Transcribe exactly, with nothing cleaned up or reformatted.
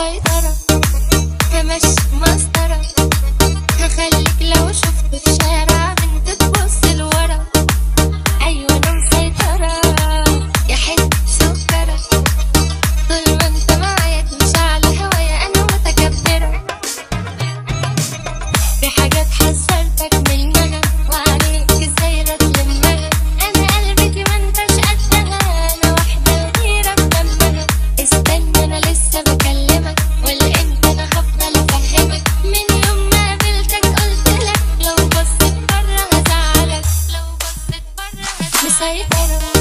مسيطرة همشي مسطرة، هخليك لو شفت في شارع بنت تبص لورا. أيوة أنا مسيطرة يا حتة سكرة، طول ما انت معايا تمشي على هوايا أنا متكبرة. في حاجات حذرتك منها وعليك ازاي رتلمها، أنا قلبتي ما انتش قدها، أنا واحدة غيرة بدمها. استنى أنا لسه بكلمك ولا انت أنا هفضل أفهمك، من يوم ما قابلتك قلتلك لو بصيت برا هزعلك، لو بصيت برا هزعلك. مسيطرة